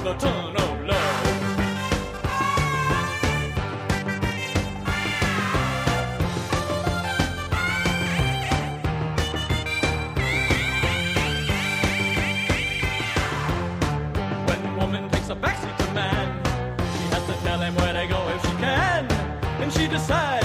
the ton of love. When woman takes a backseat to man, she has to tell him where to go if she can, and she decides